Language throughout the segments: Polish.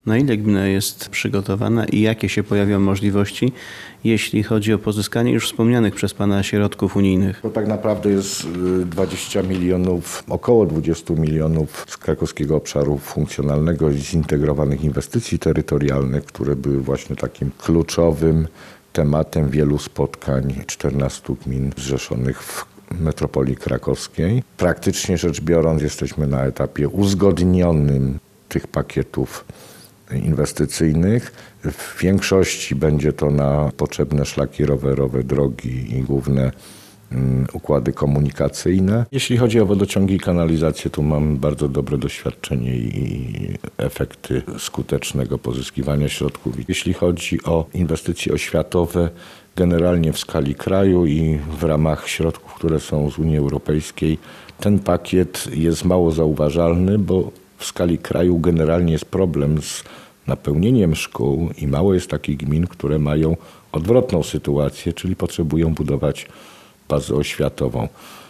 Na ile gmina jest przygotowana i jakie się pojawią możliwości, jeśli chodzi o pozyskanie już wspomnianych przez Pana środków unijnych? To tak naprawdę jest 20 milionów, około 20 milionów z Krakowskiego Obszaru Funkcjonalnego i zintegrowanych inwestycji terytorialnych, które były właśnie takim kluczowym tematem wielu spotkań 14 gmin zrzeszonych w metropolii krakowskiej. Praktycznie rzecz biorąc, jesteśmy na etapie uzgodnionym tych pakietów inwestycyjnych. W większości będzie to na potrzebne szlaki rowerowe, drogi i główne układy komunikacyjne. Jeśli chodzi o wodociągi i kanalizację, tu mam bardzo dobre doświadczenie i efekty skutecznego pozyskiwania środków. Jeśli chodzi o inwestycje oświatowe, generalnie w skali kraju i w ramach środków, które są z Unii Europejskiej, ten pakiet jest mało zauważalny, bo w skali kraju generalnie jest problem z napełnieniem szkół i mało jest takich gmin, które mają odwrotną sytuację, czyli potrzebują budować bazę oświatową.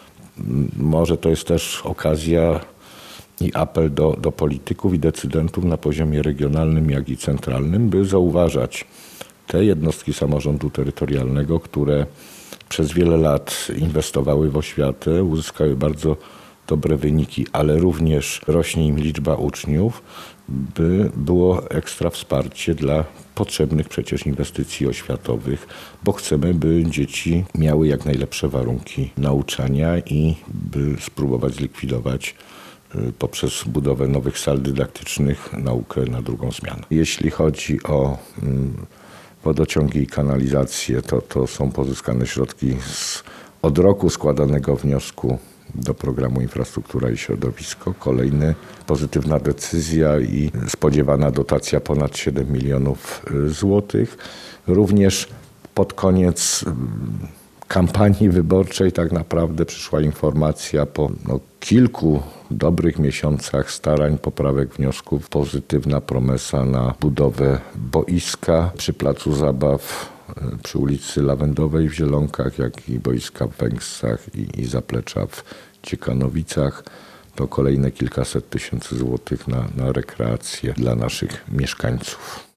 Może to jest też okazja i apel do polityków i decydentów na poziomie regionalnym, jak i centralnym, by zauważać te jednostki samorządu terytorialnego, które przez wiele lat inwestowały w oświatę, uzyskały bardzo dobre wyniki, ale również rośnie im liczba uczniów, by było ekstra wsparcie dla potrzebnych przecież inwestycji oświatowych, bo chcemy, by dzieci miały jak najlepsze warunki nauczania i by spróbować zlikwidować poprzez budowę nowych sal dydaktycznych naukę na drugą zmianę. Jeśli chodzi o wodociągi i kanalizację, to są pozyskane środki od roku składanego wniosku do programu Infrastruktura i Środowisko. Kolejna pozytywna decyzja i spodziewana dotacja ponad 7 milionów złotych. Również pod koniec kampanii wyborczej tak naprawdę przyszła informacja po kilku dobrych miesiącach starań, poprawek wniosków, pozytywna promesa na budowę boiska przy Placu Zabaw przy ulicy Lawendowej w Zielonkach, jak i boiska w Węgrzech i zaplecza w Ciekanowicach. To kolejne kilkaset tysięcy złotych na rekreację dla naszych mieszkańców.